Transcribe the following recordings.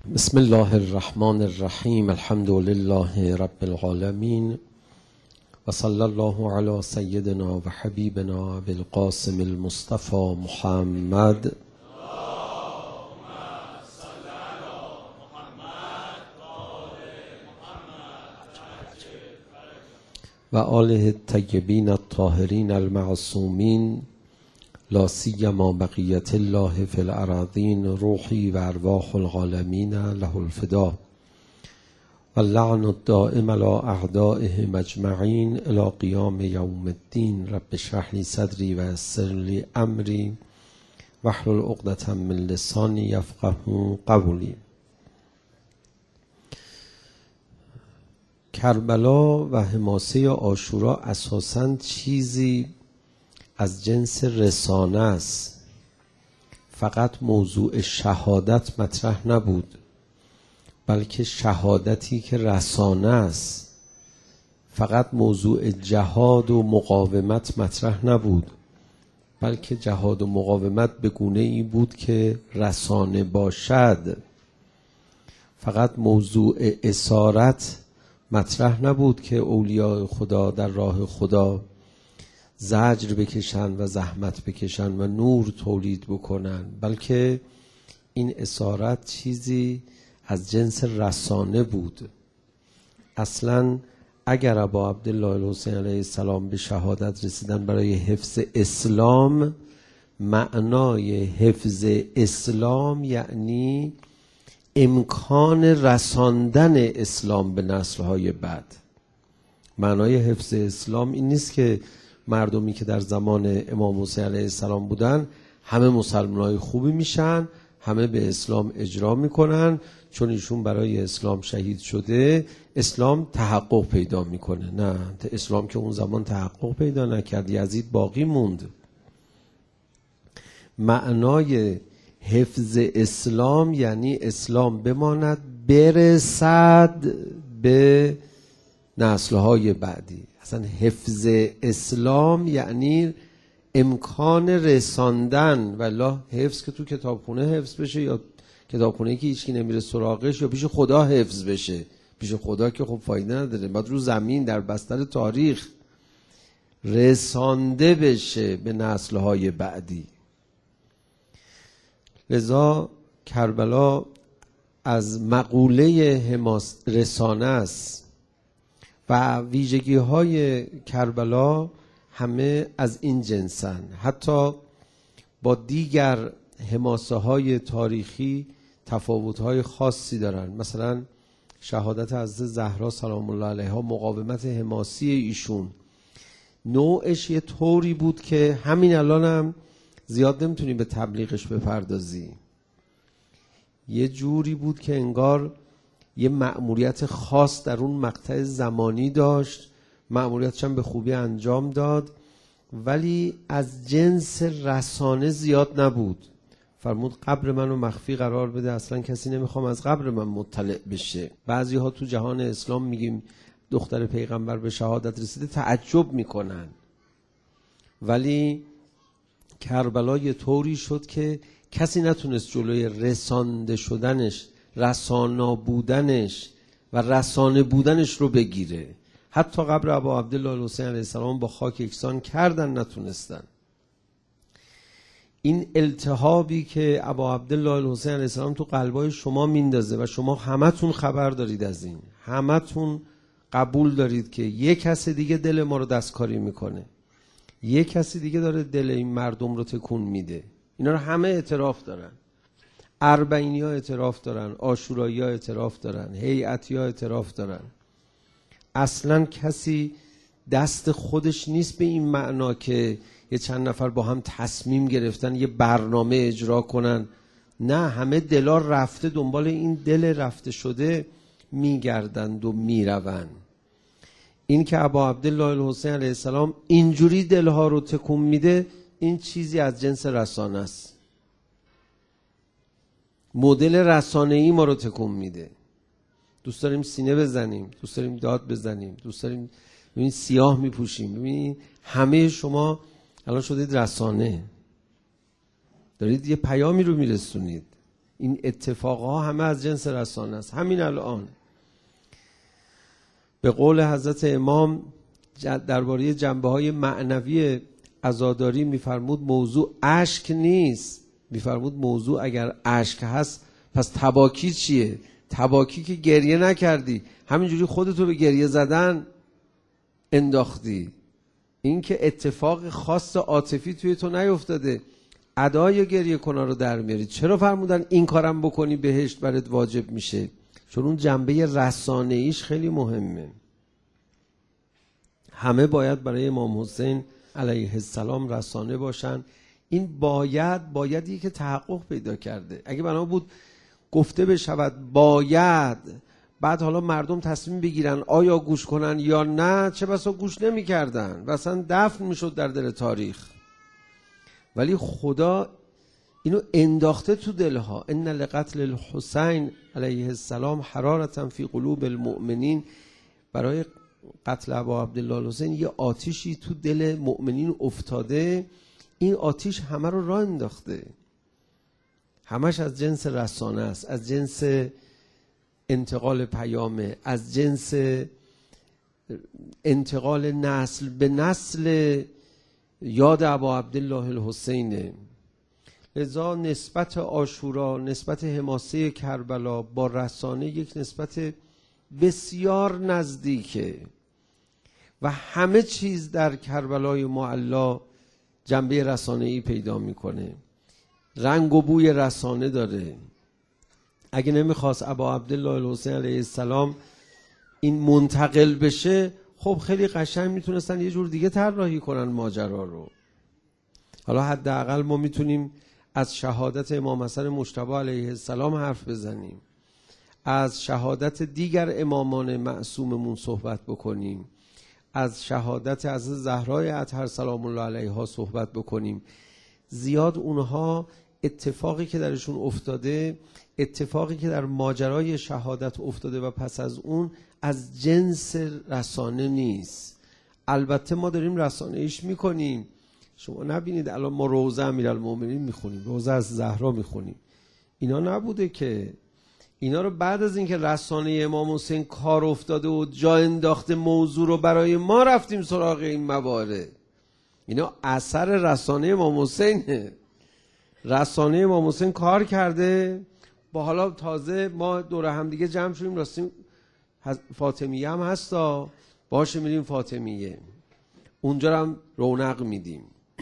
بسم الله الرحمن الرحیم. الحمد لله رب العالمین و صلی الله علی سیدنا و حبیبنا بالقاسم المصطفى محمد و آله الطیبین الطاهرین المعصومین لا سیما بقیت الله فی الارضین روحی و ارواح العالمین له الفدا و اللعن الدائم علی اعدائهم اجمعین الی قیام یوم الدین. رب اشرح لی صدری و یسر لی امری واحلل عقدة من لسانی یفقهوا قولی. کربلا و حماسه عاشورا اساساً چیزی از جنس رسانه است. فقط موضوع شهادت مطرح نبود، بلکه شهادتی که رسانه است. فقط موضوع جهاد و مقاومت مطرح نبود، بلکه جهاد و مقاومت به گونه ای بود که رسانه باشد. فقط موضوع اسارت مطرح نبود که اولیاء خدا در راه خدا زجر بکشن و زحمت بکشن و نور تولید بکنن، بلکه این اسارت چیزی از جنس رسانه بود. اصلا اگر ابا عبدالله الحسین علیه السلام به شهادت رسیدن برای حفظ اسلام، معنای حفظ اسلام یعنی امکان رساندن اسلام به نسل‌های بعد. معنای حفظ اسلام این نیست که مردمی که در زمان امام حسین علیه السلام بودن همه مسلمانای خوبی میشن، همه به اسلام اجرا میکنن، چون ایشون برای اسلام شهید شده اسلام تحقق پیدا میکنه. نه، اسلام که اون زمان تحقق پیدا نکرد، یزید باقی موند. معنای حفظ اسلام یعنی اسلام بماند، برسد به نسل‌های بعدی. اصلا حفظ اسلام یعنی امکان رساندن، والله حفظ که تو کتابخونه حفظ بشه یا کتابخونه که هیچکی نمیره سراغش، یا پیش خدا حفظ بشه. پیش خدا که خب فایده نداره، باید رو زمین در بستر تاریخ رسانده بشه به نسل‌های بعدی. لذا کربلا از مقوله حماس رسانه است و ویژگی های کربلا همه از این جنسن. حتی با دیگر حماسه های تاریخی تفاوت های خاصی دارن. مثلا شهادت حضرت زهرا سلام الله علیها، مقاومت حماسی ایشون نوعش یه طوری بود که همین الان هم زیاد نمیتونی به تبلیغش بپردازی. یه جوری بود که انگار یه مأموریت خاص در اون مقطع زمانی داشت، مأموریتش هم به خوبی انجام داد، ولی از جنس رسانه زیاد نبود. فرمود قبر منو مخفی قرار بده، اصلا کسی نمیخوام از قبر من مطلع بشه. بعضی ها تو جهان اسلام میگیم دختر پیغمبر به شهادت رسیده، تعجب میکنن، ولی کربلا یه طوری شد که کسی نتونست جلوی رسانده شدنش، رسانا بودنش و رسانه بودنش رو بگیره. حتی قبر ابا عبدالله الحسین علیه السلام با خاک یکسان کردن، نتونستن. این التهابی که ابا عبدالله الحسین علیه السلام تو قلبای شما میندازه و شما همتون خبر دارید از این، همتون قبول دارید که یک کس دیگه دل ما رو دستکاری میکنه، یک کسی دیگه داره دل این مردم رو تکون میده. اینا رو همه اعتراف دارن. اربعینی ها اعتراف دارن، عاشورایی ها اعتراف دارن، هیئتی ها اعتراف دارن. اصلا کسی دست خودش نیست به این معنا که یه چند نفر با هم تصمیم گرفتن یه برنامه اجرا کنن. نه، همه دلا رفته دنبال این دل رفته شده میگردند و میروند. این که ابا عبدالله الحسین علیه السلام اینجوری دلها رو تکون میده، این چیزی از جنس رسانه است. مدل رسانه‌ای ما رو تکون میده. دوست داریم سینه بزنیم، دوست داریم داد بزنیم، دوست داریم ببین سیاه میپوشیم. ببین همه شما الان شدید رسانه، دارید یه پیامی رو میرسونید. این اتفاقها همه از جنس رسانه است. همین الان به قول حضرت امام درباره جنبه‌های معنوی عزاداری میفرمود موضوع اشک نیست، میفرمود موضوع اگر اشک هست پس تباکی چیه؟ تباکی که گریه نکردی، همینجوری خودتو به گریه زدن انداختی، این که اتفاق خاص عاطفی توی تو نیفتاده، ادای گریه کنا رو در میاری. چرا فرمودن این کارم بکنی بهشت برات واجب میشه؟ چون اون جنبه رسانه ایش خیلی مهمه. همه باید برای امام حسین علیه السلام رسانه باشن. این بایدی که تحقق پیدا کرده. اگه بنا بود گفته بشود باید، بعد حالا مردم تصمیم بگیرن آیا گوش کنن یا نه، چه بسا گوش نمی کردن و اصلا دفن می شد در دل تاریخ. ولی خدا اینو انداخته تو دلها. ان لقتل الحسین علیه السلام حرارتا فی قلوب المؤمنین. برای قتل ابا عبدالله الحسین یه آتیشی تو دل مؤمنین افتاده. این آتیش همه رو راه انداخته. همش از جنس رسانه است، از جنس انتقال پیامه، از جنس انتقال نسل به نسل یاد ابا عبدالله الحسینه. لذا نسبت عاشورا، نسبت حماسه کربلا با رسانه یک نسبت بسیار نزدیکه و همه چیز در کربلای معلا جنبه رسانه‌ای پیدا میکنه، رنگ و بوی رسانه داره. اگه نمیخواست ابا عبدالله الحسین علیه السلام این منتقل بشه، خب خیلی قشنگ میتونستن یه جور دیگه طراحی کنن ماجرا رو. حالا حداقل ما میتونیم از شهادت امام حسن مجتبی علیه السلام حرف بزنیم، از شهادت دیگر امامان معصوممون صحبت بکنیم، از شهادت از زهرای اطهر سلام الله علیها صحبت بکنیم. زیاد اونها اتفاقی که درشون افتاده، اتفاقی که در ماجرای شهادت افتاده و پس از اون از جنس رسانه نیست. البته ما داریم رسانه ایش میکنیم. شما نبینید الان ما روزه امیرالمومنین میخونیم، روزه از زهرا میخونیم، اینا نبوده که. اینا رو بعد از اینکه رسانه امام حسین کار افتاده و جا انداخته موضوع رو برای ما رفتیم سراغ این موارد. اینا اثر رسانه امام حسینه. رسانه امام حسین کار کرده، با حالا تازه ما دور هم دیگه جمع شدیم، راستیم فاطمیه هم هستا، باشه میریم فاطمیه، اونجا هم رونق میدیم.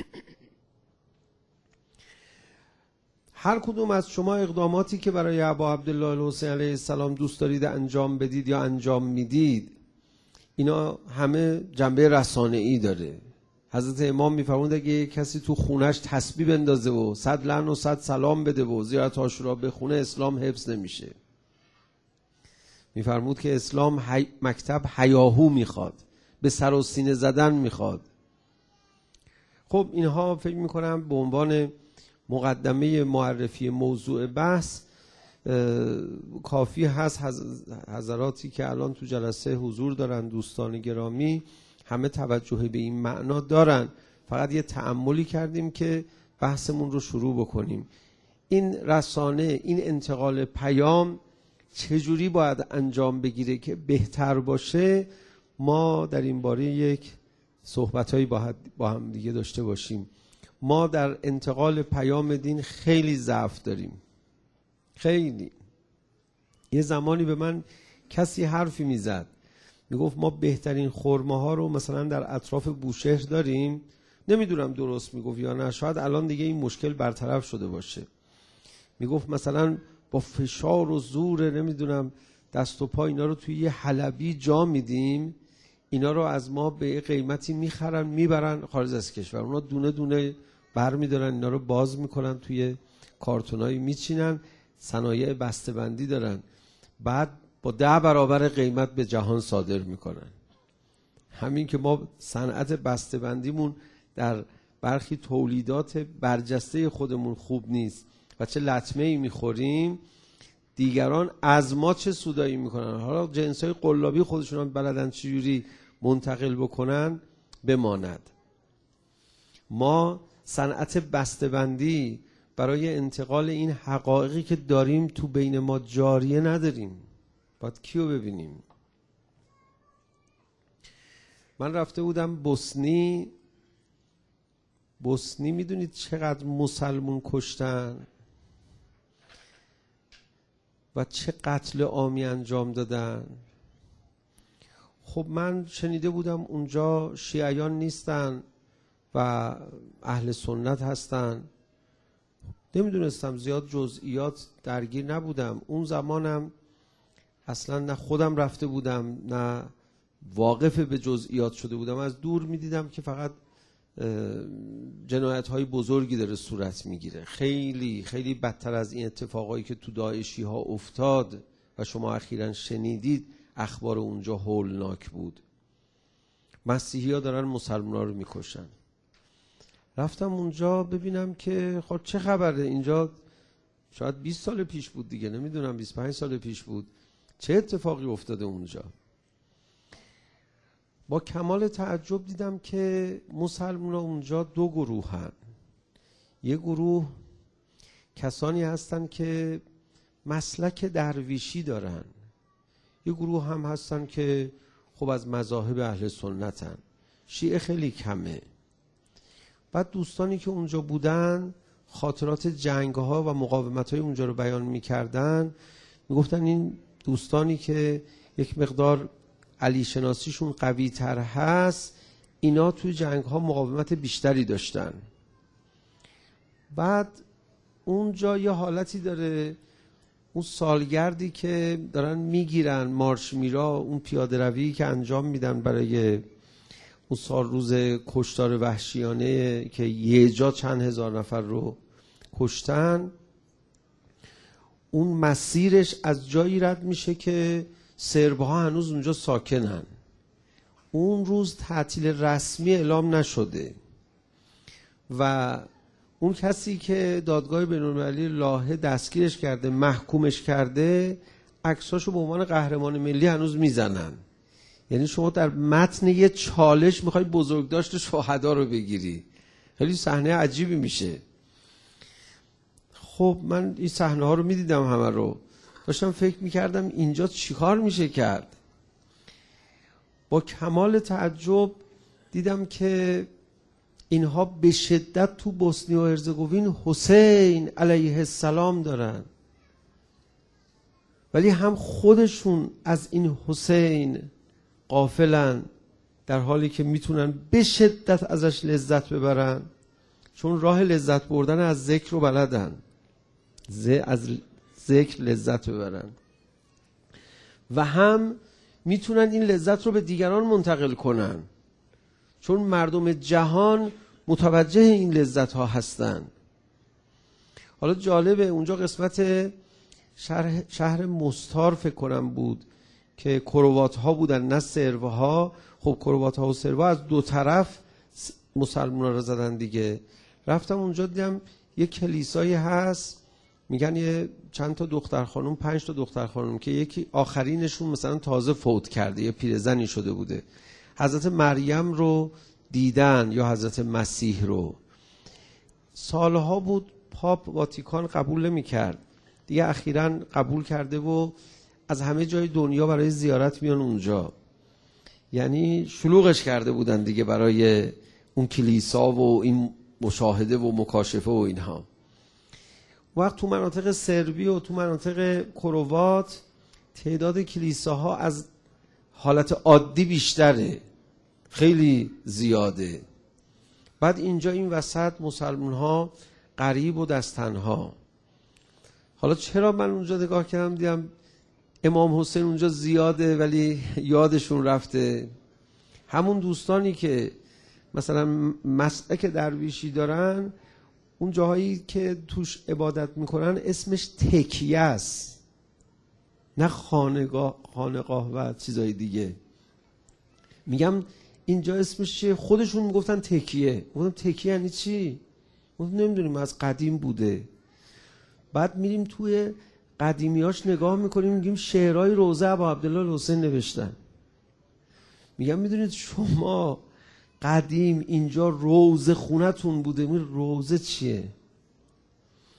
هر کدوم از شما اقداماتی که برای ابا عبدالله الحسین علیه السلام دوست دارید انجام بدید یا انجام میدید، اینا همه جنبه رسانه‌ای داره. حضرت امام میفرمود اگه کسی تو خونش تسبیح بندازه و 100 لعن و 100 سلام بده و زیارت عاشورا بخونه، اسلام حفظ نمیشه. میفرمود که اسلام مکتب هیاهو میخواد، به سر و سینه زدن میخواد. خب اینها فکر میکنم به عنوان مقدمه معرفی موضوع بحث کافی هست. حضراتی که الان تو جلسه حضور دارن، دوستان گرامی، همه توجه به این معنا دارن. فقط یه تأملی کردیم که بحثمون رو شروع بکنیم. این رسانه، این انتقال پیام چجوری باید انجام بگیره که بهتر باشه؟ ما در این باره یک صحبتایی با هم دیگه داشته باشیم. ما در انتقال پیام دین خیلی ضعف داریم، خیلی. یه زمانی به من کسی حرفی میزد، میگفت ما بهترین خرماها رو مثلا در اطراف بوشهر داریم. نمیدونم درست میگفت یا نه، شاید الان دیگه این مشکل برطرف شده باشه. میگفت مثلا با فشار و زور نمیدونم دست و پا اینا رو توی یه حلبی جا میدیم، اینا رو از ما به قیمتی میخرن میبرن خارج از کشور. اونا دونه دونه بر میدارن، اینا رو باز میکنن، توی کارتونایی میچینن، صنایع بسته‌بندی دارن، بعد با 10 برابر قیمت به جهان صادر میکنن. همین که ما صنعت بسته‌بندیمون در برخی تولیدات برجسته خودمون خوب نیست و چه لطمه‌ای میخوریم، دیگران از ما چه سودایی میکنن. حالا جنسای قلابی خودشون هم بلدن چجوری منتقل بکنن بماند. ما صنعت بسته‌بندی برای انتقال این حقایقی که داریم تو بین ما جاریه نداریم. باید کیو ببینیم؟ من رفته بودم بوسنی میدونید چقدر مسلمون کشتن و چه قتل عامی انجام دادن. خب من شنیده بودم اونجا شیعیان نیستن و اهل سنت هستن، نمیدونستم، زیاد جزئیات درگیر نبودم. اون زمانم اصلا نه خودم رفته بودم نه واقف به جزئیات شده بودم، از دور میدیدم که فقط جنایت های بزرگی داره صورت میگیره، خیلی خیلی بدتر از این اتفاقایی که تو داعشی ها افتاد و شما اخیراً شنیدید. اخبار اونجا هولناک بود. مسیحی ها دارن مسلمان ها رو میکشن. رفتم اونجا ببینم که خب چه خبره اینجا. شاید 20 سال پیش بود دیگه، نمیدونم 25 سال پیش بود. چه اتفاقی افتاده اونجا؟ با کمال تعجب دیدم که مسلمان ها اونجا دو گروه هن. یه گروه کسانی هستن که مسلک درویشی دارن، یه گروه هم هستن که خب از مذاهب اهل سنتن. شیعه خیلی کمه. بعد دوستانی که اونجا بودن خاطرات جنگ ها و مقاومت های اونجا رو بیان میکردن، میگفتن این دوستانی که یک مقدار علی شناسیشون قوی تر هست، اینا توی جنگ ها مقاومت بیشتری داشتن. بعد اونجا یه حالتی داره، اون سالگردی که دارن میگیرن مارش میرا، اون پیاده روی که انجام میدن برای اون سال روز کشتار وحشیانه که یه جا چند هزار نفر رو کشتن، اون مسیرش از جایی رد میشه که سرب‌ها هنوز اونجا ساکنن. اون روز تعطیل رسمی اعلام نشده و اون کسی که دادگاه بین‌المللی لاهه دستگیرش کرده، محکومش کرده، عکساشو به عنوان قهرمان ملی هنوز میزنن. یعنی شما در متن یه چالش میخوای بزرگداشت شهدا رو بگیری. خیلی صحنه عجیبی میشه. خب من این صحنه ها رو میدیدم، همه رو داشتم فکر میکردم اینجا چیکار میشه کرد. با کمال تعجب دیدم که اینها به شدت تو بوسنی و هرزگوین حسین علیه السلام دارن، ولی هم خودشون از این حسین غافلن، در حالی که میتونن به شدت ازش لذت ببرن، چون راه لذت بردن از ذکر رو بلدن، از ذکر لذت ببرن و هم میتونن این لذت رو به دیگران منتقل کنن، چون مردم جهان متوجه این لذت ها هستن. حالا جالبه اونجا قسمت شهر مستار فکر کنم بود که کروات ها بودن نه سرو ها. خب کروات ها و سرو ها از دو طرف مسلمان ها رو زدن دیگه. رفتم اونجا دیدم یک کلیسایی هست، میگن یه چند تا دختر خانم، 5 تا دختر خانم که یکی آخرینشون مثلا تازه فوت کرده، یه پیرزنی شده بوده، حضرت مریم رو دیدن یا حضرت مسیح رو. سالها بود پاپ واتیکان قبول نمی‌کرد، دیگه اخیراً قبول کرده و از همه جای دنیا برای زیارت میان اونجا. یعنی شلوغش کرده بودن دیگه برای اون کلیسا و این مشاهده و مکاشفه و اینها. وقت تو مناطق سربی و تو مناطق کروات تعداد کلیساها از حالت عادی بیشتره، خیلی زیاده. بعد اینجا این وسط مسلمان ها غریب و دستنها. حالا چرا من اونجا نگاه کردم دیدم امام حسین اونجا زیاده ولی یادشون رفته. همون دوستانی که مثلا مسلک درویشی دارن، اون جاهایی که توش عبادت میکنن اسمش تکیه است، نه خانقاه و چیزای دیگه. میگم اینجا اسمش چیه؟ خودشون میگفتن تکیه. گفتم تکیه یعنی چی؟ گفتم نمیدونیم، از قدیم بوده. بعد میریم توی قدیمیاش نگاه میکنیم، میگیم شعرهای روضه ابا عبدالله الحسین نوشتن. میگم میدونید شما قدیم اینجا روضه خونتون بوده، این روضه چیه؟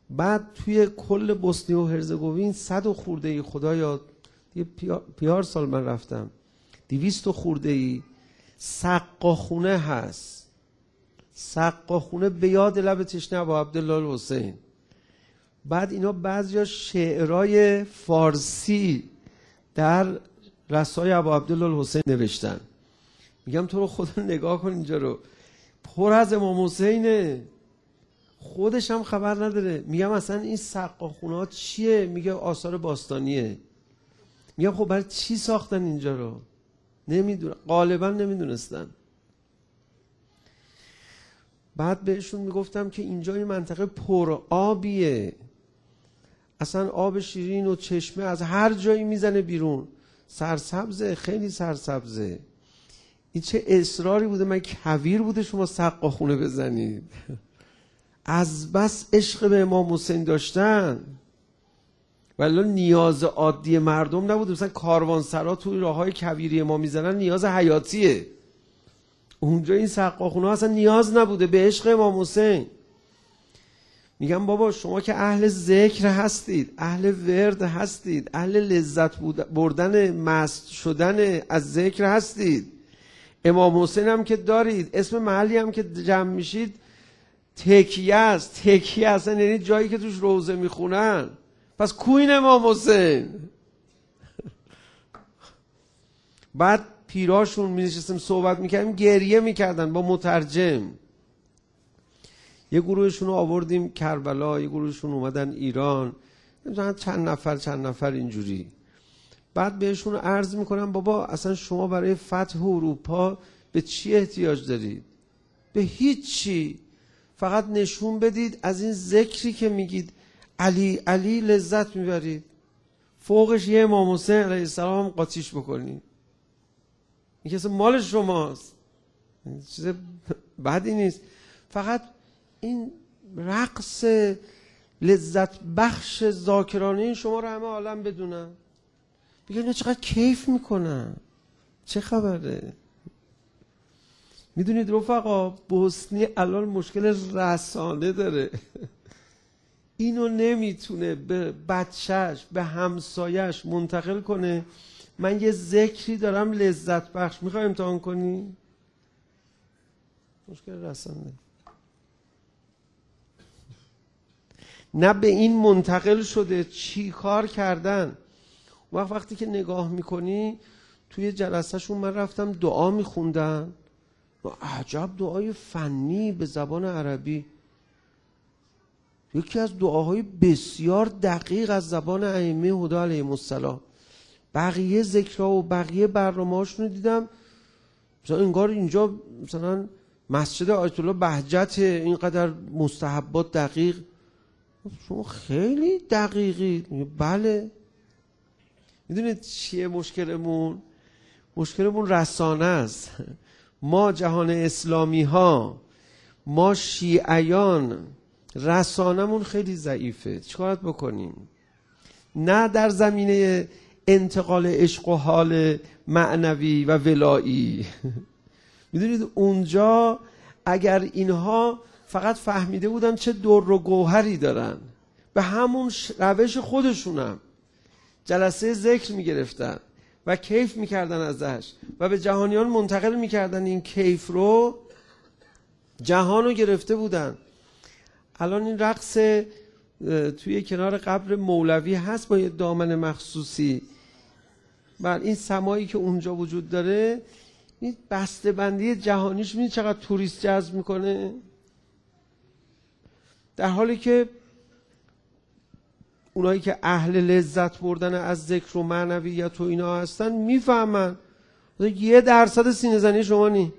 بعد توی کل بوسنی و هرزگوین 100 و خورده ای، خدایا پیار سال من رفتم، 200 و خورده ای سقاخونه هست. سقاخونه به یاد لب تشنه ابا عبدالله الحسین. بعد اینا بعضیا شعرهای فارسی در رسای ابا عبدالله الحسین نوشتن. میگم تو رو خدا نگاه کن اینجا رو، پر از امام حسینه، خودش هم خبر نداره. میگم اصلا این سقاخونه ها چیه؟ میگه آثار باستانیه. میگم خب برای چی ساختن اینجا رو؟ نمیدونن، غالبا نمیدونستن. بعد بهشون میگفتم که اینجا این منطقه پر آبیه، اصلا آب شیرین و چشمه از هر جایی میزنه بیرون، سرسبزه، خیلی سرسبزه. این چه اصراری بوده، من کویر بوده شما سقاخونه بزنید؟ از بس عشق به امام حسین داشتن، ولی نیاز عادی مردم نبوده. مثلا کاروانسرا توی راههای کویری ما میزنن، نیاز حیاتیه. اونجا این سقاخونه اصلا نیاز نبوده به عشق امام حسین. میگم بابا شما که اهل ذکر هستید، اهل ورد هستید، اهل لذت بردن مست شدن از ذکر هستید، امام حسین هم که دارید، اسم محلی هم که جمع میشید تکیه است. تکیه اصلا یعنی جایی که توش روزه میخونن. پس کوین امام حسین. بعد پیراشون می‌نشستیم صحبت میکردیم، گریه میکردن با مترجم. یه گروهشون رو آوردیم کربلا، یه گروهشون اومدن ایران، چند نفر اینجوری. بعد بهشون عرض میکنم بابا اصلا شما برای فتح اروپا به چی احتیاج دارید؟ به هیچی. فقط نشون بدید از این ذکری که میگید علی علی لذت میبرید، فوقش یه امام حسین علیه السلام هم قاطیش بکنید. این کسی مال شماست، چیز بدی نیست. فقط این رقص لذت بخش ذاکرانه شما رو همه عالم بدونن، بگن اینا چقدر کیف میکنن، چه خبره. میدونید رفقا بوسنی الان مشکل رسانه داره. اینو نمیتونه به بچهش به همسایش منتقل کنه من یه ذکری دارم لذت بخش، میخوای امتحان کنی؟ مشکل رسانه. نه به این منتقل شده، چی کار کردن. وقتی که نگاه میکنی توی جلسهشون، من رفتم دعا میخوندن، عجب دعای فنی به زبان عربی، یکی از دعاهای بسیار دقیق از زبان ائمه هدی علیهم السلام. بقیه ذکرها و بقیه برنامه‌هاشون رو دیدم مثلا انگار اینجا مثلا مسجد آیت الله بهجت، اینقدر مستحبات دقیق. شما خیلی دقیقی. بله. میدونید چیه مشکلمون؟ مشکلمون رسانه است. ما جهان اسلامی ها، ما شیعیان، رسانمون خیلی ضعیفه. چیکارت بکنیم؟ نه در زمینه انتقال عشق و حال معنوی و ولایی. میدونید اونجا اگر اینها فقط فهمیده بودن چه در و گوهری دارن، به همون روش خودشونم جلسه ذکر میگرفتن و کیف میکردن ازش و به جهانیان منتقل میکردن، این کیف رو جهان رو گرفته بودن. الان این رقص توی کنار قبر مولوی هست با یه دامن مخصوصی، بر این سمایی که اونجا وجود داره، این بسته بندی جهانیش میدید چقدر توریست جذب میکنه، در حالی که اونایی که اهل لذت بردن از ذکر و معنویت و اینا هستن میفهمن 1% سینه زنی شما نی.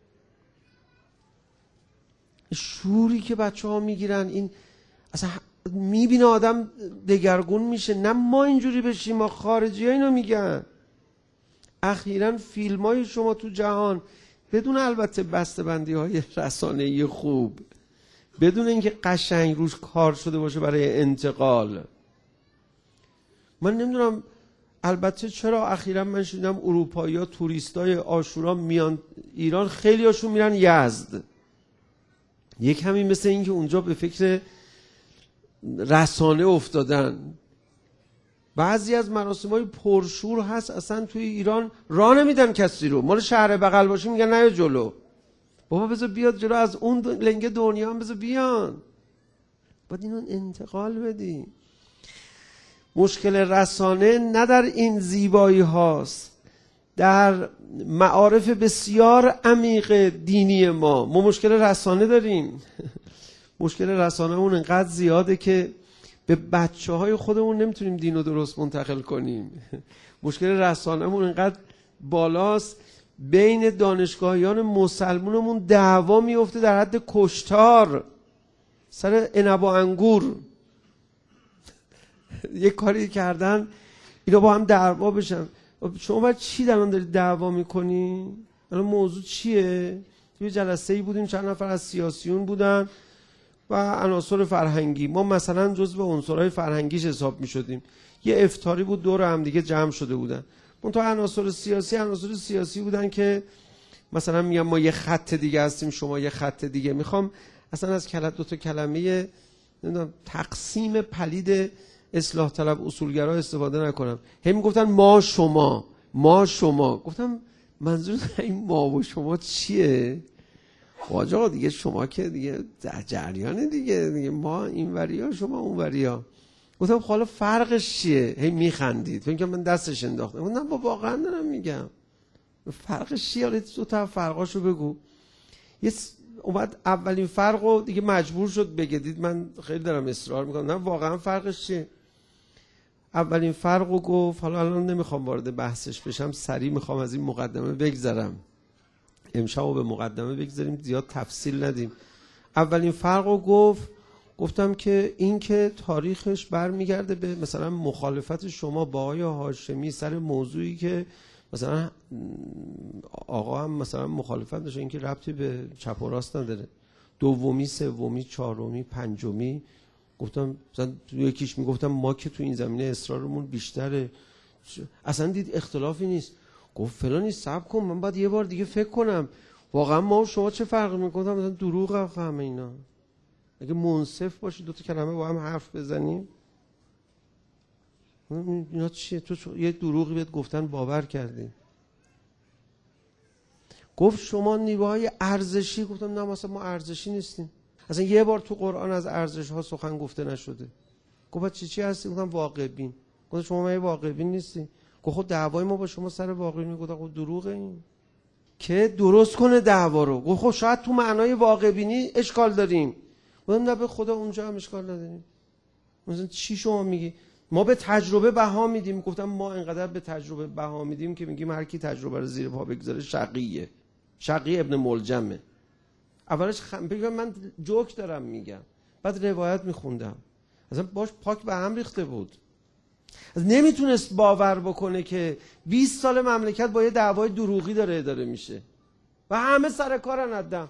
شوری که بچه ها میگیرن، این اصلا میبینه آدم دگرگون میشه. نه ما اینجوری بشیم، ما خارجی ها اینو میگن. اخیراً فیلم های شما تو جهان بدون البته بسته‌بندی های رسانه‌ای خوب، بدون اینکه قشنگ روش کار شده باشه برای انتقال. من نمیدونم البته چرا اخیراً من شنیدم اروپایی‌ها توریستای عاشورا میان ایران، خیلی هاشون میرن یزد. یک همین مثل این که اونجا به فکر رسانه افتادن. بعضی از مراسم‌های پرشور هست اصلا توی ایران راه نمیدن کسی رو، مال شهر بغل باشه میگن نه جلو، بابا بذار بیاد جلو، از اون لنگه دنیا هم بذار بیان، باید اینو انتقال بدی. مشکل رسانه نه در این زیبایی هاست، در معارف بسیار عمیق دینی ما مشکل رسانه داریم. مشکل رسانه اون انقدر زیاده که به بچه های خودمون نمیتونیم دین رو درست منتقل کنیم. مشکل رسانه‌مون انقدر بالاست، بین دانشگاهیان مسلمونمون دعوا میفته در حد کشتار سر عنب و انگور. یک کاری کردن اینا با هم دعوا بشن. شما باید چی در اون دارید دعوا میکنی؟ الان موضوع چیه؟ یه جلسه‌ای بودیم، چند نفر از سیاسیون بودن و عناصر فرهنگی، ما مثلا جزو عنصرهای فرهنگیش حساب میشدیم. یه افطاری بود، دور هم دیگه جمع شده بودن. اون تو عناصر سیاسی بودن که مثلا میگم ما یه خط دیگه هستیم، شما یه خط دیگه. میخوام اصلا از دو تا کلمه تقسیم پلید اصلاح طلب اصولگرا استفاده نکنم. هم میگفتن ما شما. گفتم منظور این ما و شما چیه؟ واجه آقا دیگه شما که دیگه جریان دیگه ما این وریا شما اون وریا. گفتم حالا فرقش چیه؟ هی میخندید، فکر کنم من دستش انداختم. گفتم با واقعا دارم میگم فرقش چیه؟ حالا تو تا فرقاشو بگو. اومد اولین فرقو دیگه مجبور شد بگه، دید من خیلی دارم اصرار میکنم، نه واقعا فرقش چیه؟ اولین فرقو گفت. حالا الان نمیخوام وارد بحثش بشم، سریع میخوام از این مقدمه بگذرم. امشب به مقدمه بگذاریم، زیاد تفصیل ندیم. اولین فرقو گفتم که این که تاریخش برمیگرده به مثلا مخالفت شما با آقای هاشمی سر موضوعی که مثلا آقا هم مثلا مخالفت داشته، این که ربطی به چپ و راست نداره، دومی، سومی، چهارمی، پنجمی. گفتم مثلا یکیش میگفتم ما که تو این زمینه اصرارمون بیشتره، اصلا دید اختلافی نیست. گفت فلانی صبر کن من باید یه بار دیگه فکر کنم، واقعا ما و شما چه فرقی میکنم؟ مثلا دروغه همه اینا. اگه منصف باشی دو تا کلمه با هم حرف بزنیم، اینا چیه؟ تو یه دروغی بهت گفتن باور کردی. گفت شما نیروهای ارزشی. گفتم نه مثلا ما ارزشی نیستیم، اصلا یه بار تو قرآن از ارزش ها سخن گفته نشده. گفت چی هستی؟ گفتم واقع بین. گفت شما مگه واقع بین نیستی؟ گفت خود دعوای ما با شما سر واقع بینی. گفت دروغه این که درست کنه دعوا رو. گفت خب شاید تو معنای واقع بینی اشکال داریم. گفتم نه به خدا اونجا هم اشکال نداریم. مثلا چی شما میگی؟ ما به تجربه بها میدیم. گفتم ما اینقدر به تجربه بها میدیم که میگیم هر کی تجربه رو زیر پا بگذاره شقیه. شقی ابن ملجمه. اولش بگم من جوک دارم میگم، بعد روایت میخوندم، اصلا باش پاک به هم ریخته بود. نمیتونست باور بکنه که 20 سال مملکت با یه دعوای دروغی داره اداره میشه و همه سر کارن ندم.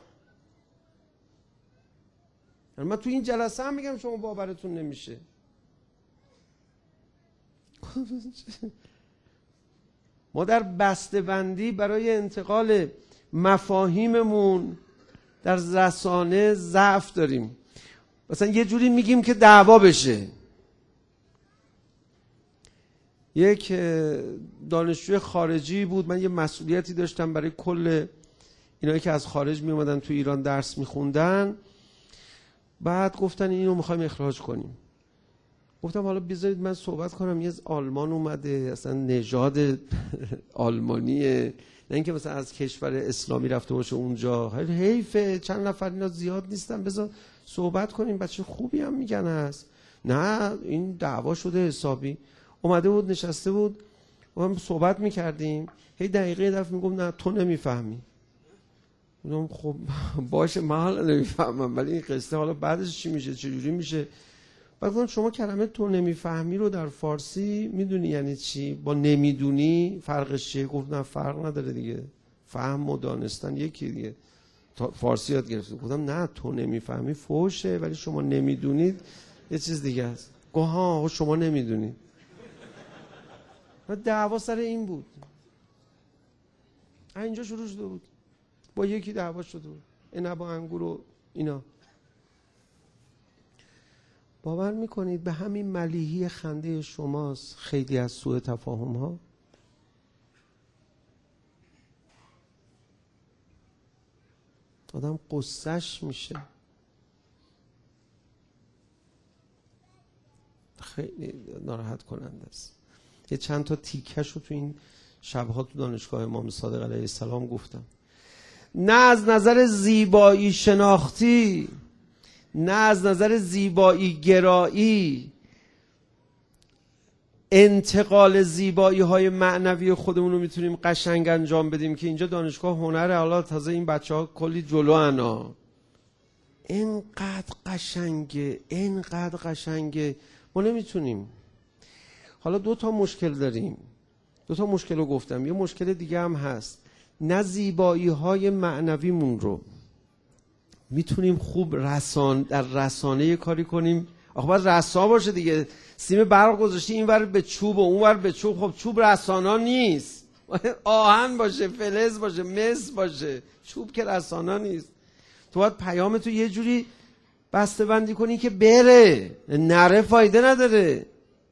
من تو این جلسه هم میگم شما باورتون نمیشه. ما در بسته‌بندی برای انتقال مفاهیممون در رسانه ضعف داریم. مثلا یه جوری میگیم که دعوا بشه. یک دانشجوی خارجی بود، من یه مسئولیتی داشتم برای کل اینایی که از خارج می اومدن تو ایران درس میخوندن. بعد گفتن اینو میخوایم اخراج کنیم. گفتم حالا بذارید من صحبت کنم. یه آلمان اومده، اصلا نژاد آلمانیه، نه اینکه مثلا از کشور اسلامی رفته باشه اونجا. حیفه، چند نفر اینا زیاد نیستن، بذار صحبت کنیم، بچه خوبی هم میگن هست. نه این دعوا شده حسابی. اومده بود نشسته بود و هم صحبت میکردیم، هی دقیقه دفعه میگم نه تو نمیفهمی. میگم خب باشه من حالا نمیفهمم، ولی این قصه حالا بعدش چی میشه، چجوری میشه؟ بعد گفتم شما کلمه تو نمیفهمی رو در فارسی میدونی یعنی چی؟ با نمیدونی فرقش چیه؟ گفت نه فرق نداره دیگه، فهم و دانستن یکی دیگه. فارسی یاد گرفت. گفتم نه تو نمیفهمی فوشه، ولی شما نمیدونید یه چیز دیگه است. گفت ها شما نمیدونید. دعوا سر این بود. اینجا شروع شده بود، با یکی دعوا شده بود، عنب و انگور و اینا. باور میکنید به همین ملیحی خنده شماست خیلی از سوء تفاهم ها؟ آدم قصهش میشه. خیلی ناراحت کننده است. یه چند تا تیکش رو تو این شبها تو دانشگاه امام صادق علیه السلام گفتم. نه از نظر زیبایی شناختی، نه از نظر زیبایی گرایی، انتقال زیبایی های معنوی خودمون رو میتونیم قشنگ انجام بدیم که اینجا دانشگاه هنره. حالا تازه این بچه ها کلی جلو انا، اینقدر قشنگه، اینقدر قشنگه، ما نمیتونیم. حالا 2 تا مشکل داریم، 2 تا مشکل رو گفتم، یه مشکل دیگه هم هست. نه زیبایی های معنویمون رو میتونیم خوب در رسانه کاری کنیم. آخه باید رسا باشه دیگه. سیم برق گذاشتی این ور به چوب و اون ور به چوب، خب چوب رسانا نیست. آهن باشه، فلز باشه، مس باشه، چوب که رسانا نیست. تو باید پیامتو یه جوری بسته بندی کنی که بره، نره فایده نداره.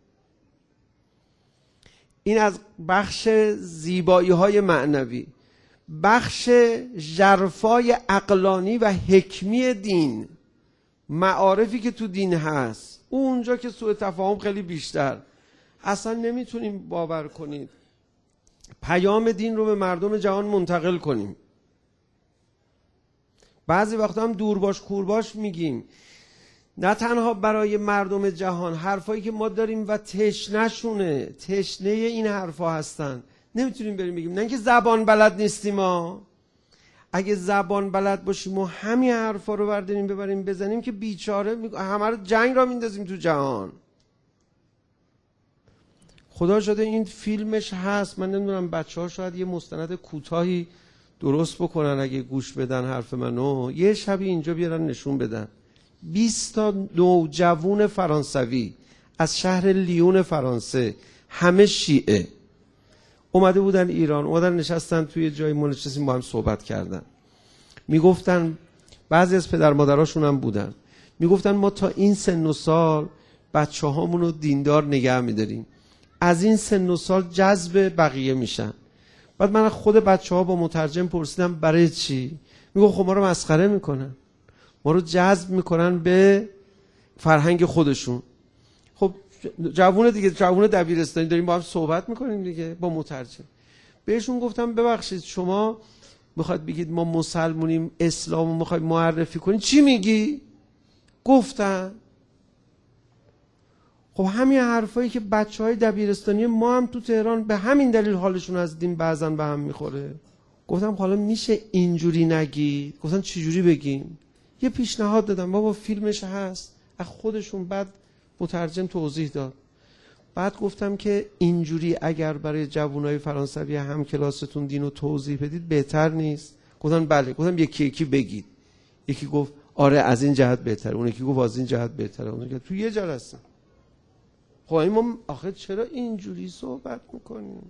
این از بخش زیبایی های معنوی. بخش ژرفای عقلانی و حکمی دین، معارفی که تو دین هست، اونجا که سوء تفاهم خیلی بیشتر. اصلا نمیتونیم باور کنید پیام دین رو به مردم جهان منتقل کنیم. بعضی وقتا هم دورباش کورباش میگیم، نه تنها برای مردم جهان، حرفایی که ما داریم و تشنه این حرفا هستن، نمیتونیم بریم بگیم. نه اینکه زبان بلد نیستیم ما، اگه زبان بلد باشیم و همین حرفا رو برداریم ببریم بزنیم که بیچاره همه رو جنگ را میندازیم تو جهان. خدا شده این فیلمش هست، من نمیدونم بچه‌ها شاید یه مستند کوتاهی درست بکنن اگه گوش بدن حرف منو، یه شبی اینجا بیارن نشون بدن. 20 تا نوجوان فرانسوی از شهر لیون فرانسه، همه شیعه، اومده بودن ایران، اومدن نشستن توی جای ما، نشستیم با هم صحبت کردن. میگفتن بعضی از پدر مادراشون هم بودن، میگفتن ما تا این سن و سال بچه هامون رو دیندار نگه میداریم، از این سن و سال جذب بقیه میشن. بعد من خود بچه ها با مترجم پرسیدم برای چی؟ میگو خب ما رو مسخره میکنن، ما رو جذب میکنن به فرهنگ خودشون. خب جوون دیگه، جوون دبیرستانی داریم با هم صحبت میکنیم دیگه با مترجم. بهشون گفتم ببخشید شما میخواید بگید ما مسلمونیم، اسلامو میخواید معرفی کنید، چی میگی؟ گفتن خب همین حرفایی که بچهای دبیرستانی ما هم تو تهران به همین دلیل حالشون از دین بعضن به هم میخوره. گفتم حالا میشه اینجوری نگی؟ گفتن چجوری بگیم؟ یه پیشنهاد دادم، بابا فیلمش هست از خودشون. بعد مترجم توضیح داد. بعد گفتم که اینجوری اگر برای جوانای فرانسوی هم کلاستون دینو توضیح بدید بهتر نیست؟ گفتن بله. گفتم یکی یکی بگید. یکی گفت آره از این جهت بهتره، اون یکی گفت از این جهت بهتره، اون یکی تو یه جلسه. خب ما آخه چرا اینجوری صحبت میکنیم؟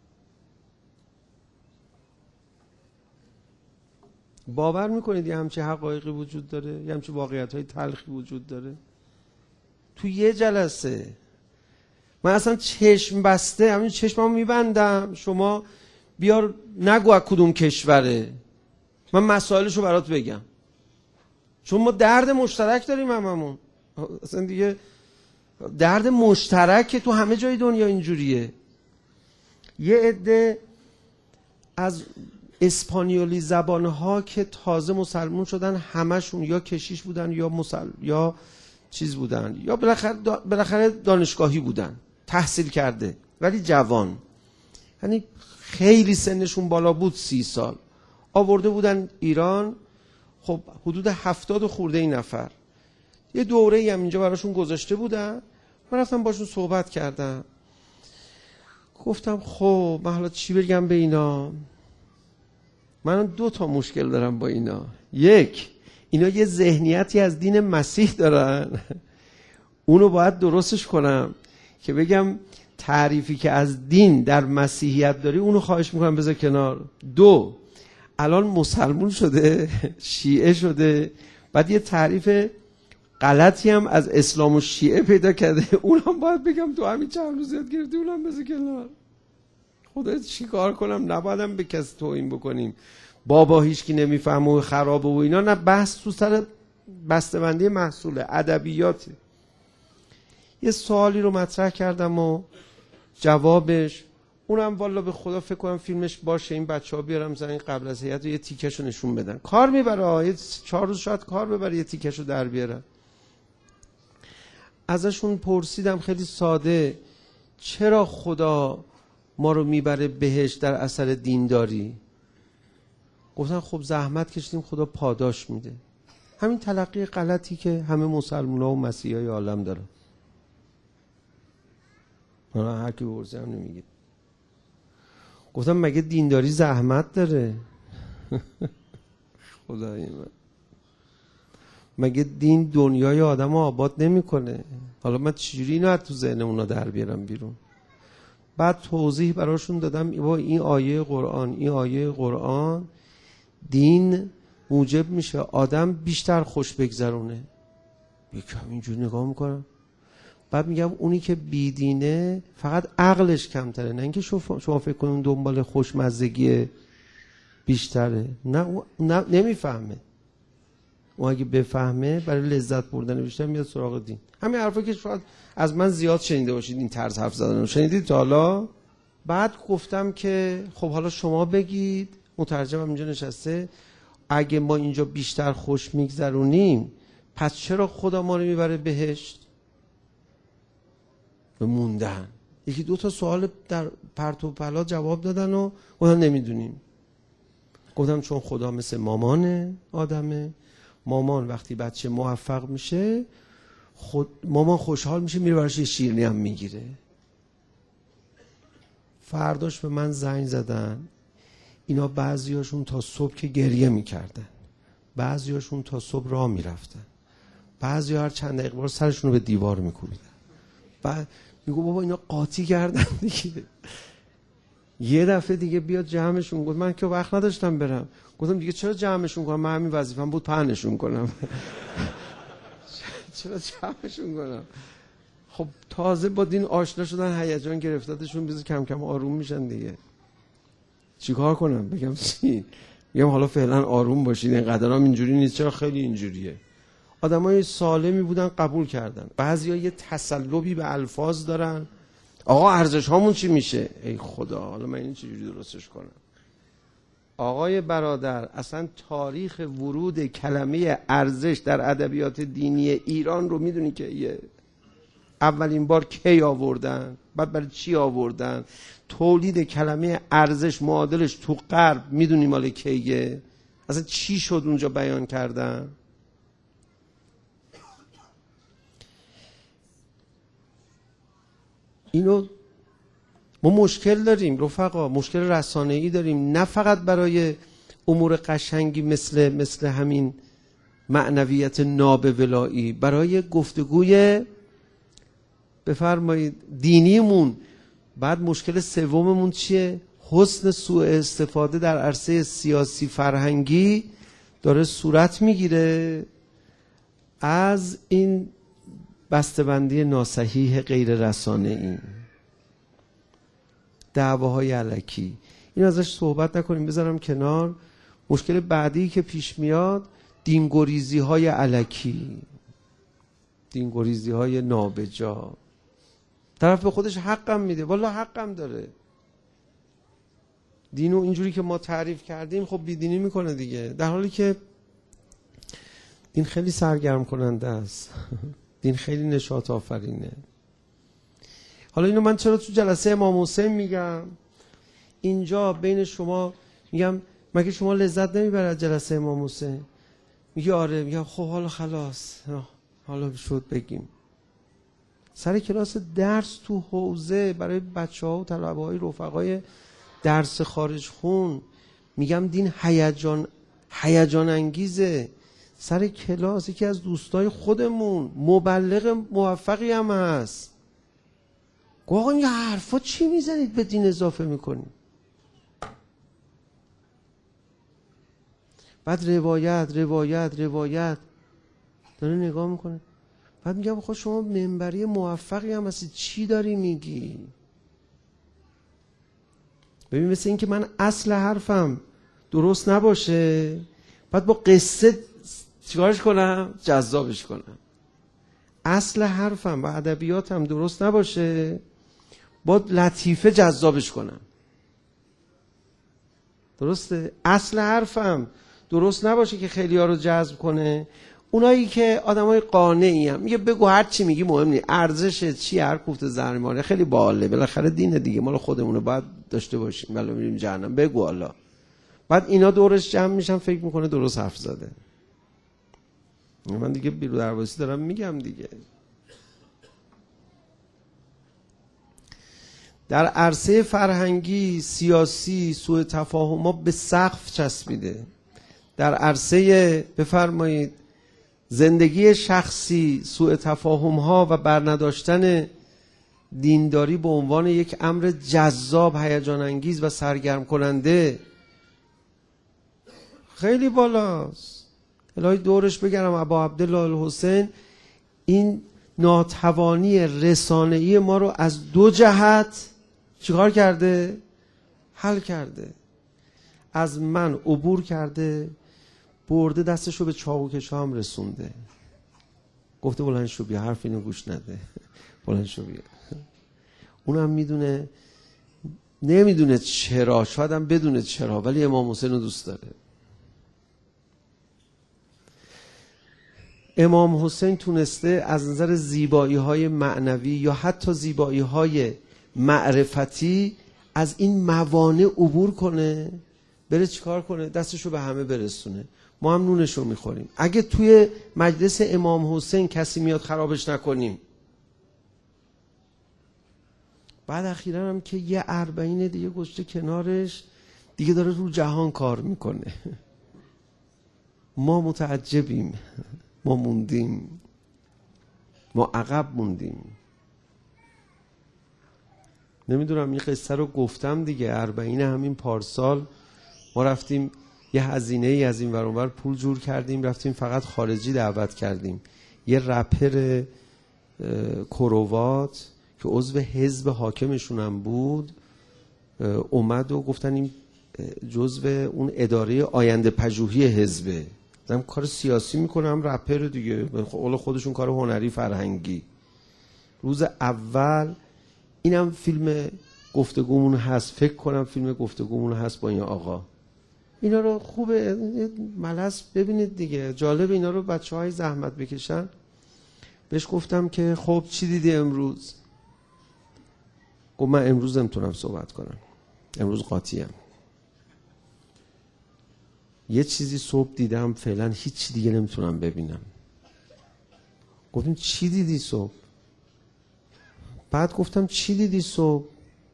باور میکنید یه همچه حقایقی وجود داره؟ یه همچه واقعیت‌های تلخی وجود داره؟ تو یه جلسه من اصلا چشم بسته، همین چشممو میبندم، شما بیار نگو از کدوم کشوره، من مسائلشو برات بگم، چون ما درد مشترک داریم هممون. اصلا دیگه درد مشترک تو همه جای دنیا اینجوریه. یه عده از اسپانیولی زبانها که تازه مسلمون شدن، همشون یا کشیش بودن یا چیز بودن، یا بالاخره دانشگاهی بودن، تحصیل کرده ولی جوان، یعنی خیلی سنشون بالا بود، 30 سال، آورده بودن ایران. خب حدود 70 خورده این نفر. یه دوره‌ای هم اینجا براشون گذاشته بودن. من رفتم باشون صحبت کردم، گفتم خب من حالا چی بگم به اینا؟ من 2 تا مشکل دارم با اینا. یک، اینا یه ذهنیتی از دین مسیح دارن، اونو باید درستش کنم که بگم تعریفی که از دین در مسیحیت داری اونو خواهش میکنم بذار کنار. 2، الان مسلمون شده، شیعه شده، بعد یه تعریف غلطی هم از اسلام و شیعه پیدا کرده، اونم باید بگم تو همین چند روز یاد گرفتی، اونم بذار کنار. خدا چی کار کنم؟ نبایدم به کسی توهین بکنیم. بابا هیچکی نمیفهمه و خرابه و اینا، نه، بحث تو سر بسته‌بندی محصول ادبیاته. یه سوالی رو مطرح کردم و جوابش، اونم والا به خدا فکر کنم فیلمش باشه، این بچه‌ها بیارم زمین قبل از هیئت یه تیکشو نشون بدن، کار میبره، یه 4 روز شاید کار ببره یه تیکشو در بیاره. ازشون پرسیدم خیلی ساده، چرا خدا ما رو میبره بهشت در اثر دینداری؟ گفتن خب زحمت کشیدیم خدا پاداش میده. همین تلقی غلطی که همه مسلمان‌ها و مسیحای عالم دارن. من هر کی برزه هم نمیگه. گفتم مگه دینداری زحمت داره؟ خدای من، مگه دین دنیای آدم آباد نمیکنه؟ حالا من چجوری اینو تو ذهن اونا در بیارم بیرون؟ بعد توضیح براشون دادم با این آیه قرآن دین موجب میشه آدم بیشتر خوش بگذرونه. یکم اینجوری نگاه میکنم، بعد میگم اونی که بیدینه فقط عقلش کمتره، نه اینکه شما فکر کنون دنبال خوشمزگی بیشتره. نه نمیفهمه. اون اگه بفهمه برای لذت بردن بیشتر میاد سراغ دین. همین حرفا که شاید از من زیاد شنیده باشید، این طرز حرف زدن رو شنیدید تا حالا؟ بعد گفتم که خب حالا شما بگید، مترجمم اینجا نشسته، اگه ما اینجا بیشتر خوش میگذرونیم پس چرا خدا ما رو میبره بهشت؟ موندن. یکی دو تا سوال در پرت و پلا جواب دادن و گفتن نمیدونیم. گفتم چون خدا مثل مامان آدمه، مامان وقتی بچه موفق میشه مامان خوشحال میشه، میره براش یه شیرینی هم میگیره. فرداش به من زنگ زدن، اینا بعضیاشون تا صبح که گریه میکردن، بعضیاشون تا صبح راه میرفتن، بعضی هر چند دقیقه بار سرشون رو به دیوار میکوبیدن. بعد میگو بابا اینا قاطی کردن دیگه، یه دفعه دیگه بیاد جمعشون. گفت من که وقت نداشتم برم. گفتم دیگه چرا جمعشون کنم؟ من همین وظیفه‌م بود پهنشون کنم. چرا جمعشون کنم؟ خب تازه با دین آشنا شدن، هیجان گرفتتشون، بذار کم کم آروم میشن دیگه. چیکار کنم؟ بگم چی؟ میگم حالا فعلا آروم باشید، اینقدرام اینجوری نیست. چرا خیلی اینجوریه؟ آدمای سالمی بودن قبول کردن. بعضیا یه تسلبی به الفاظ دارن، آقا ارزش هامون چی میشه؟ ای خدا، حالا من این چجوری درستش کنم؟ آقای برادر، اصلا تاریخ ورود کلمه ارزش در ادبیات دینی ایران رو میدونی که اولین بار کی آوردن؟ بعد برای چی آوردن؟ تولید کلمه ارزش معادلش تو غرب میدونی مال کیه؟ اصلا چی شد اونجا بیان کردن؟ اینو ما مشکل داریم رفقا، مشکل رسانه‌ای داریم، نه فقط برای امور قشنگی مثل همین معنویت نابولایی، برای گفتگوی بفرمایید دینیمون. بعد مشکل سوممون چیه؟ حسن سوء استفاده در عرصه سیاسی فرهنگی داره صورت میگیره از این بسته‌بندی ناصحیح غیر رسانه‌ای، دعواهای الکی. این ازش صحبت نکنیم، بذارم کنار. مشکل بعدی که پیش میاد دینگریزی های الکی، دینگریزی های نابجا. طرف به خودش حقم میده، والا حقم داره. دینو اینجوری که ما تعریف کردیم خب بیدینی میکنه دیگه، در حالی که دین خیلی سرگرم کننده است. دین خیلی نشاط آفرینه. حالا اینو من چرا تو جلسه امام حسین میگم؟ اینجا بین شما میگم مگه شما لذت نمیبرید از جلسه امام حسین؟ میگه آره. میگم خب حالا خلاص، حالا شد بگیم. سر کلاس درس تو حوزه برای بچه‌ها و طلبه‌های رفقای درس خارج خون میگم دین هیجان انگیزه. سر کلاس یکی از دوستای خودمون مبلغ موفقی هم هست، گفت آقا این حرفا چی میزنید به دین اضافه میکنید؟ بعد روایت داره نگاه میکنه. بعد میگم خب شما منبری موفقی هم هستی، چی داری میگی؟ ببین مثل این که من اصل حرفم درست نباشه، بعد با قصه چیکارش کنم؟ جذابش کنم. اصل حرفم و ادبیاتم درست نباشه، با لطیفه جذابش کنم. درسته؟ اصل حرفم درست نباشه که خیلی ها رو جذب کنه. اونایی که آدمای قانعی هم میگه بگو هر چی میگی مهم نیست، ارزش چی، هر کوفت زرماره خیلی باحاله، بالاخره دین دیگه مال خودمونه، باید داشته باشیم ولی میریم جهنم، بگو حالا. بعد اینا دورش جمع میشن، فکر میکنه درست حرف زده. من دیگه بیرو درواسی دارم میگم دیگه. در عرصه فرهنگی، سیاسی، سوء تفاهم‌ها به سقف چسبیده. در عرصه بفرمایید زندگی شخصی، سوء تفاهم‌ها و برنداشتن دینداری به عنوان یک امر جذاب، هیجان انگیز و سرگرم کننده خیلی بالاست. الهی دورش بگرم ابا عبدالله الحسین این ناتوانی رسانه‌ای ما رو از دو جهت چیکار کرده؟ حل کرده. از من عبور کرده، برده دستشو به چاقوکشا هم رسونده، گفته بلند شو بیا، حرف اینو گوش نده، بلند شو بیا. اونم میدونه، نمیدونه چرا، شاید هم بدونه چرا، ولی امام حسین رو دوست داره. امام حسین تونسته از نظر زیبایی های معنوی یا حتی زیبایی های معرفتی از این موانع عبور کنه، بره چیکار کنه؟ دستشو به همه برسونه. ما هم نونشو میخوریم. اگه توی مجلس امام حسین کسی میاد خرابش نکنیم. بعد اخیراً هم که یه 40 دیگه گذاشته کنارش، دیگه داره رو جهان کار میکنه. ما متعجبیم، ما موندیم، ما عقب موندیم. نمیدونم این قصه رو گفتم دیگه. 40 همین پارسال ما رفتیم یه هزینه ای از این ور اون ور پول جور کردیم، رفتیم فقط خارجی دعوت کردیم. یه رپر کروات که عضو حزب حاکمشون هم بود اومد و گفتن این جزو اون اداره آینده پژوهی حزبه، هم کار سیاسی میکنه هم رپر دیگه، اول خودشون کار هنری فرهنگی. روز اول اینم فیلم گفتگومون هست، فکر کنم فیلم گفتگومون هست با این آقا. اینا رو خوبه ملس ببینید دیگه، جالب. اینا رو بچه‌های زحمت بکشن. بهش گفتم که خب چی دیدی امروز؟ گفت من امروز نمیتونم صحبت کنم، امروز قاطیم. یه چیزی صبح دیدم، فعلا هیچ دیگه نمیتونم ببینم. گفتم چی دیدی صبح؟ بعد گفتم چی دیدی صبح؟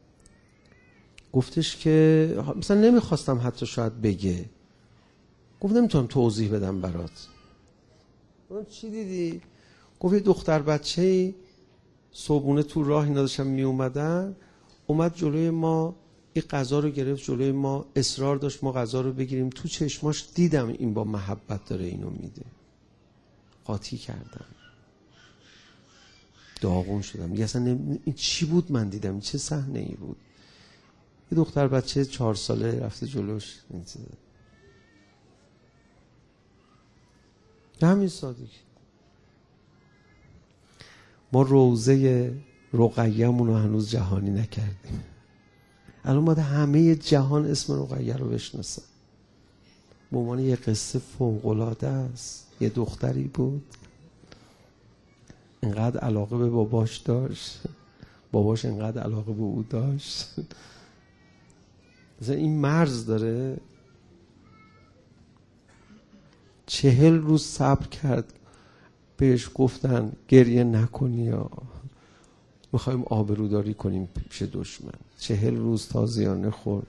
گفتش که مثلا نمیخواستم حتی شاید بگه. گفتم نمیتونم توضیح بدم برات. گفتم چی دیدی؟ گفت یه دختر بچه‌ای صبحونه تو راه اینا داشتن می اومدن، اومد جلوی ما این غذا رو گرفت جلوی ما، اصرار داشت ما غذا رو بگیریم. تو چشماش دیدم این با محبت داره اینو میده. قاطی کردم، داغون شدم. دیگه اصلا این چی بود من دیدم؟ این چه صحنه ای بود؟ یه دختر بچه 4 ساله رفته جلوش. همین سادگی. ما روضه رقیه‌مون رو هنوز جهانی نکردیم. الان باید همه جهان اسم رقیه رو بشناسن. به عنوان یه قصه فوق‌العاده است. یه دختری بود اینقدر علاقه به باباش داشت، باباش اینقدر علاقه به او داشت. مثلا این مرز داره. 40 روز صبر کرد. بهش گفتن گریه نکنی یا میخوایم آبروداری کنیم پیش دشمن. 40 روز تازیانه خورد.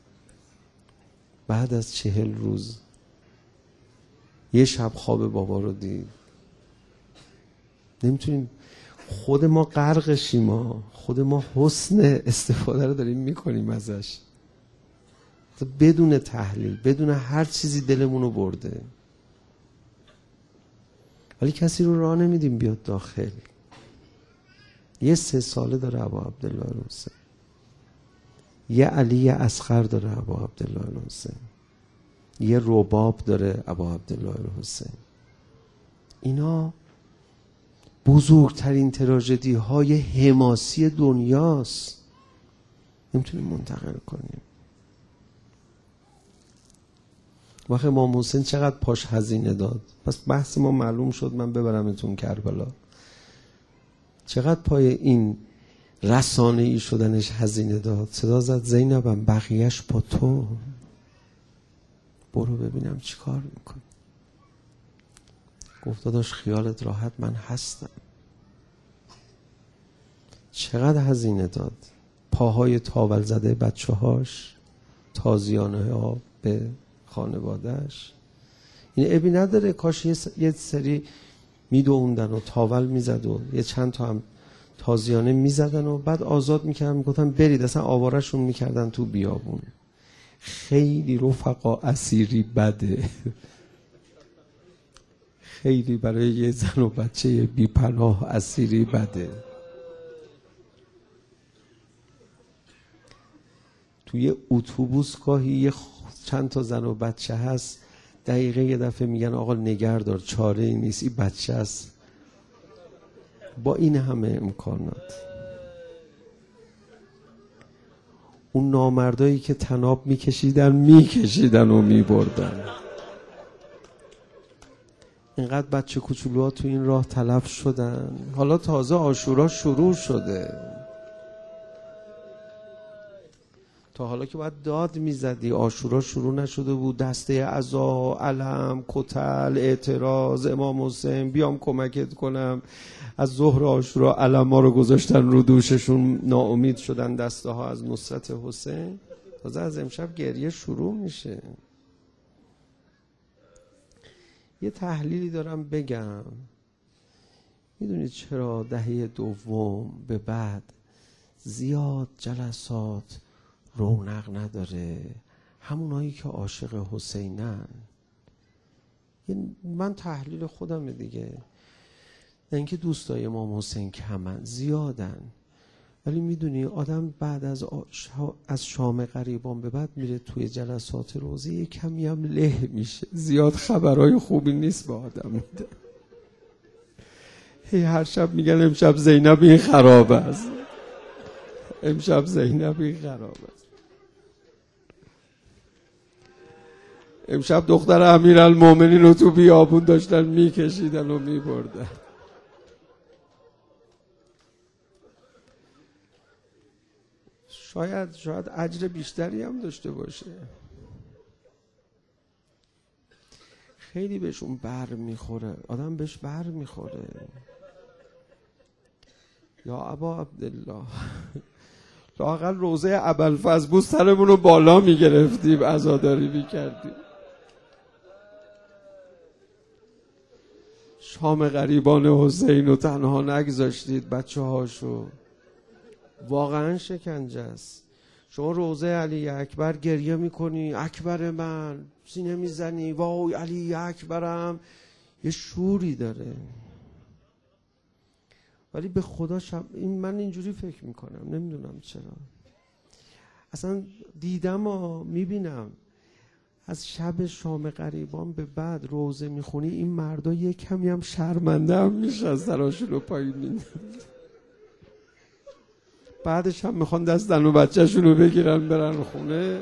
بعد از 40 روز یه شب خواب بابا رو دید. نمیتونیم خود ما غرقشیم، خود ما حسن استفاده رو داریم میکنیم ازش بدون تحلیل، بدون هر چیزی دلمون رو برده. ولی کسی رو راه نمیدیم بیاد داخل. یه 3 ساله داره ابا عبدالله حسین، یه علی اصغر داره ابا عبدالله حسین، یه رباب داره ابا عبدالله حسین. اینا بزرگترین تراژدی های حماسی دنیاست، نمیتونیم منتقل کنیم. وقت امام حسین چقدر پاش هزینه داد. پس بحث ما معلوم شد، من ببرمتون کربلا. چقدر پای این رسانه ای شدنش هزینه داد. صدا زد زینبم بقیهش با تو، برو ببینم چی کار میکنی. گفت داداش خیالت راحت، من هستم. چقدر هزینه داد. پاهای تاول زده بچه هاش، تازیانه ها به خانوادهش. این ابی نداره کاش یه سری میدووندن و تاول میزد و یه چند تا هم تازیانه میزدن و بعد آزاد میکردن، میگفتن برید، اصلا آوارشون میکردن تو بیابون. خیلی رفقا اسیری بده. خیلی برای یه زن و بچه بی پناه اسیری بده. توی اتوبوس گاهی یه چند تا زن و بچه هست، دقیقه یه دفعه میگن آقا نگهدار، چاره ای نیست، این بچه هست. با این همه امکانات، اون نامردایی که طناب میکشیدن و میبردن. اینقدر بچه کوچولوها تو این راه تلف شدن. حالا تازه عاشورا شروع شده. تا حالا که باید داد میزدی، عاشورا شروع نشده بود. دسته عزا، علم، کتل، اعتراض، امام حسین بیام کمکت کنم. از ظهر عاشورا علم ها رو گذاشتن رو دوششون، ناامید شدن دسته ها از نصرت حسین. تازه از امشب گریه شروع میشه. یه تحلیلی دارم بگم. میدونید چرا دهه دوم به بعد زیاد جلسات رونق نداره؟ همونایی که عاشق حسینن. من تحلیل خودمه دیگه، نه اینکه دوستای امام حسین کمن، زیادن. ولی میدونی آدم بعد از شام غریبان به بعد میره توی جلسات روزی، یه کمی هم له میشه، زیاد خبرهای خوبی نیست به آدم میده. هر شب میگن امشب زینب این خراب است، امشب زینب این خراب است. امشب دختر امیرالمومنین رو تو بیابون داشتن میکشیدن و میبردن. شاید اجر بیشتری هم داشته باشه. خیلی بهشون بر میخوره، آدم بهش بر میخوره. یا ابا عبدالله، لااقل روزه ابوالفضل بود سرمون رو بالا میگرفتیم، عزاداری میکردیم. شام غریبان حسین رو تنها نگذاشتید، بچه هاشو. واقعا شکنجه است. شما روزه علی اکبر گریه میکنی، اکبر من، سینه میزنی، وای علی اکبرم، یه شوری داره. ولی به خدا من اینجوری فکر میکنم، نمیدونم چرا. اصلا دیدم و میبینم از شب شام غریبان به بعد روزه میخونی، این مردا یه کمی هم شرمنده هم میشه، از سراشون رو پایین میندازن. بعدش هم میخوان دست زن و بچه‌شون رو بگیرن برن خونه.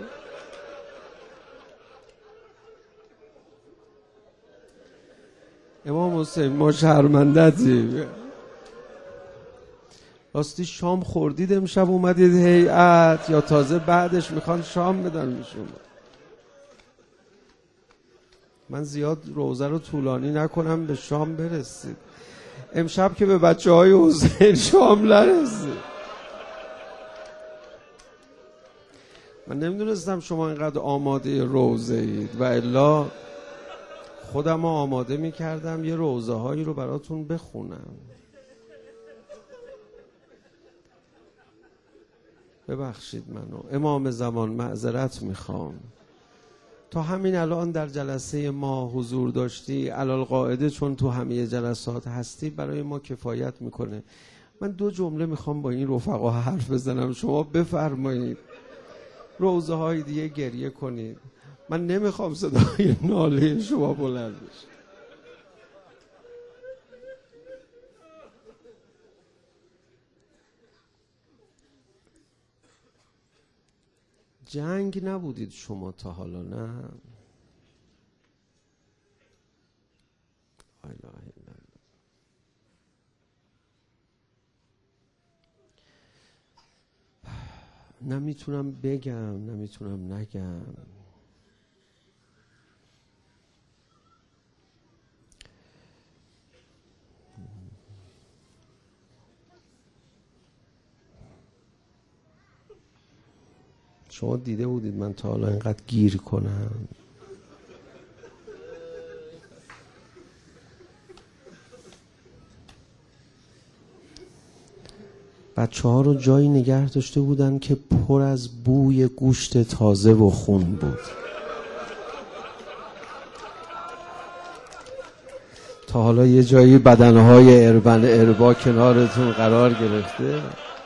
امام حسین ما شرمندتیم. راستی شام خوردید امشب اومدید هیئت، یا تازه بعدش میخوان شام بدن میشون؟ من زیاد روزه رو طولانی نکنم، به شام برسید. امشب که به بچه های حسین شام نرسید. من نمیدونستم شما اینقدر آماده روزه اید، و الا خودم رو آماده میکردم یه روزه هایی رو براتون بخونم. ببخشید منو امام زمان، معذرت میخوام. تا همین الان در جلسه ما حضور داشتی، علالقاعده چون تو همه جلسات هستی برای ما کفایت میکنه. من 2 جمله میخوام با این رفقا حرف بزنم، شما بفرمایید. روزه های دیگه گریه کنید، من نمیخوام صدای ناله شما بلند بشه. جنگ نبودید شما تا حالا؟ نه. لا اله الا الله. نمیتونم بگم، نمیتونم نگم. شما دیده بودید من تا حالا اینقدر گیر کنم؟ بچه‌ها رو جایی نگه داشته بودن که پر از بوی گوشت تازه و خون بود. تا حالا یه جایی بدنهای اربا کنارتون قرار گرفته؟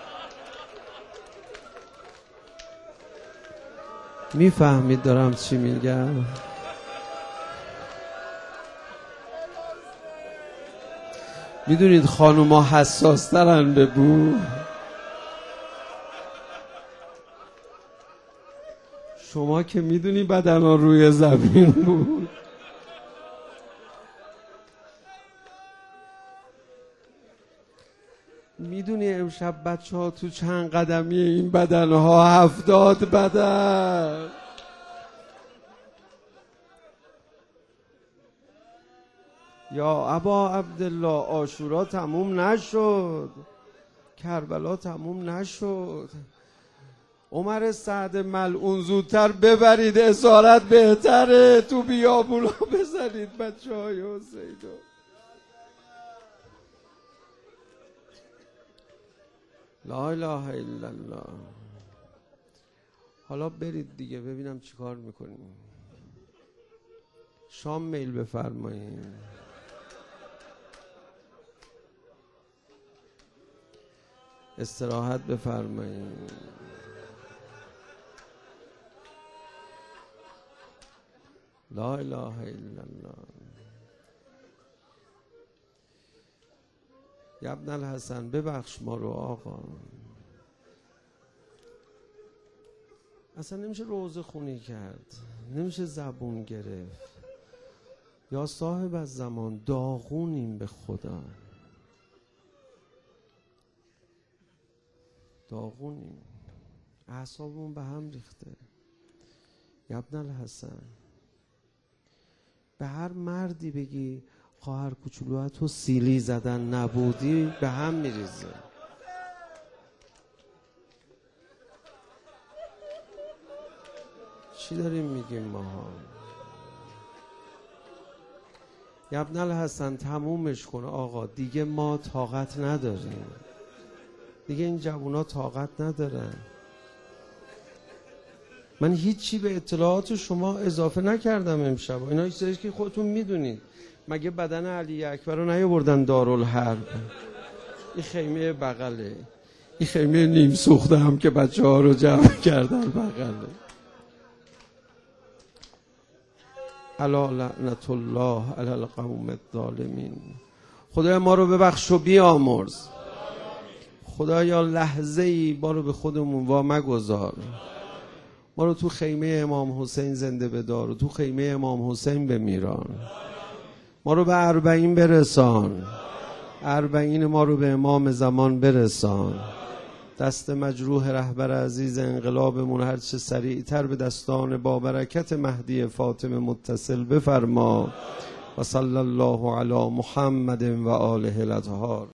میفهمید دارم چی میگم؟ میدونید خانوما حساس ترن به بو. شما که میدونی بدنا روی زمین بود. میدونی امشب بچه ها تو چند قدمی این بدنها؟ 70 بدن. یا ابا عبدالله، عاشورا تموم نشد، کربلا تموم نشد. عمر سعد ملعون زودتر ببرید، اسارت بهتره، تو بیابونا بزنید بچه های حسینو. لا اله الا الله. حالا برید دیگه ببینم چی کار میکنیم. شام میل بفرمایید. استراحت بفرمایید. لا اله الا الله. یا ابن الحسن ببخش ما رو آقا. اصلا نمیشه روزه خونی کرد، نمیشه زبون گرفت. یا صاحب از زمان، داغونیم به خدا، داغونیم، اعصابمون به هم ریخته. یا ابن الحسن، به هر مردی بگی خواهر کوچولوها تو سیلی زدن نبودی به هم میریزه. چی داریم میگیم ماها؟ یا ابن الحسن تمومش کن آقا، دیگه ما طاقت نداریم، دیگه این جوونا طاقت ندارن. من هیچی به اطلاعات شما اضافه نکردم امشب، اینا هیچ چیزی که خودتون میدونید. مگه بدن علی اکبر رو نیاوردن دارالحرب؟ این خیمه بغله، این خیمه نیم سوخته هم که بچه ها رو جمع کردن بغله. الا لعنت الله علی القوم الظالمین. خدایا ما رو ببخش و بیامرز. خدایا لحظه ای ما رو به خودمون وا مگذار. ما رو تو خیمه امام حسین زنده بدار و تو خیمه امام حسین بمیران. ما رو به 40 برسان، 40 ما رو به امام زمان برسان. دست مجروح رهبر عزیز انقلابمون هرچه سریعتر به دستان با برکت مهدی فاطمه متصل بفرما. و صلی الله علی محمد و آله الاطهار.